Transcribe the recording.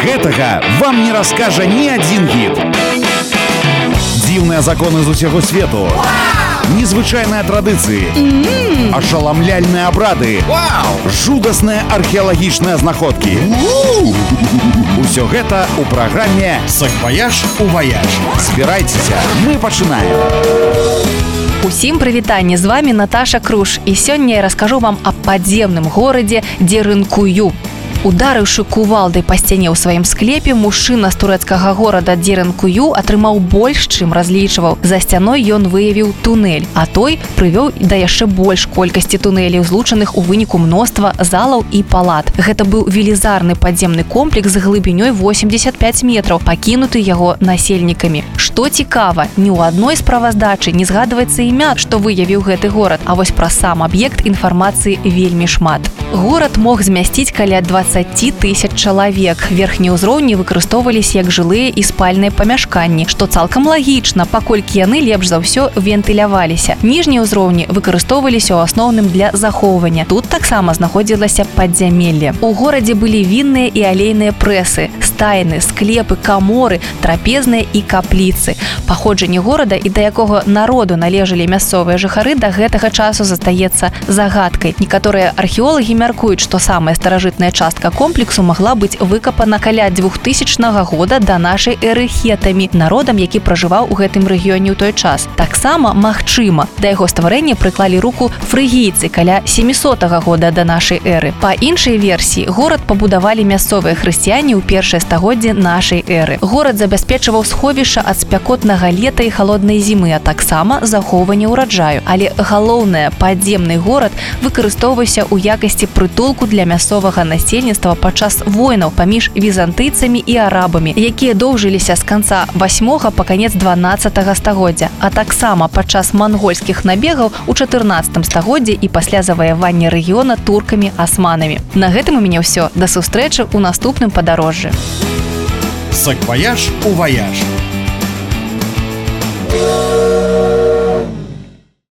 Гэтага вам не раскажа ні адзін гід. Дзіўныя законы з усяго свету. Незвычайныя традыцыі. Ашаламляльныя абрады. Жудасныя археалагічныя знаходкі. Усё гэта ў праграме «Сакваяж у ваяж». Збірайцеся, мы пачынаем. Усім прывітанне, з вами Наташа Круш, і сёння я раскажу вам аб падземным горадзе Дерынкую. Ударыўшы кувалдай па сцяне ў сваім склепе, мужчына з турэцкага горада Дерынкую атрымаў больш, чым разлічваў. За сцяной ён выявіў тунэль, а той прывёў да яшчэ больш колькасці тунэляў, злучаных у выніку мноства залаў і палат. Гэта быў велізарны падземны комплекс з глыбінёй 85 метраў, пакінуты яго насельнікамі. Што цікава, ні ў адной справаздачы не згадваецца імя, што выявіў гэты горад, а вось пра сам аб'ект інфармацыі вельмі шмат. Горад мог змясціць каля 20 тысяч чалавек. Верхнія ўзроўні выкарыстоўваліся як жылыя і спальныя памяшканні, што цалкам лагічна, паколькі яны лепш за ўсё вентыляваліся. Ніжнія ўзроўні выкарыстоўваліся ў асноўным для захоўвання. Тут таксама знаходзілася падзямелле. У горадзе былі вінныя і алейныя прэсы, стайны, склепы, каморы, трапезныя і капліцы. Паходжанне горада і да якога народу належалі мясцовыя жыхары да гэтага часу застаецца загадкай. Некаторыя археолагі мяркуюць, што самая старажытная частка комплексу магла быць выкапана каля 2000 года да нашай эры хетамі, народам, які пражываў у гэтым рэгіёне ў той час. Таксама магчыма, да яго стварэння прыклалі руку фрыгійцы каля 700 года да нашай эры. Па іншай версіі, горад пабудавалі мясцовыя хрысціяне ў першае стагоддзе нашай эры. Горад забяспечваў сховішча ад спякотнага лета і халоднай зімы, а таксама захоўванне ўраджаю. Але галоўнае, падземны горад выкарыстоўваўся ў якасці прытулку для мясцовага насельніцтва падчас войнаў паміж візантыйцамі і арабамі, якія доўжыліся з канца 8 па канец 12 стагоддзя, а таксама падчас мангольскіх набегаў у 14 стагоддзі і пасля заваявання рэгіёна туркамі-асманамі. На гэтым у мяне ўсё. Да сустрэчы ў наступным падарожжы. «Сакваяж у ваяж».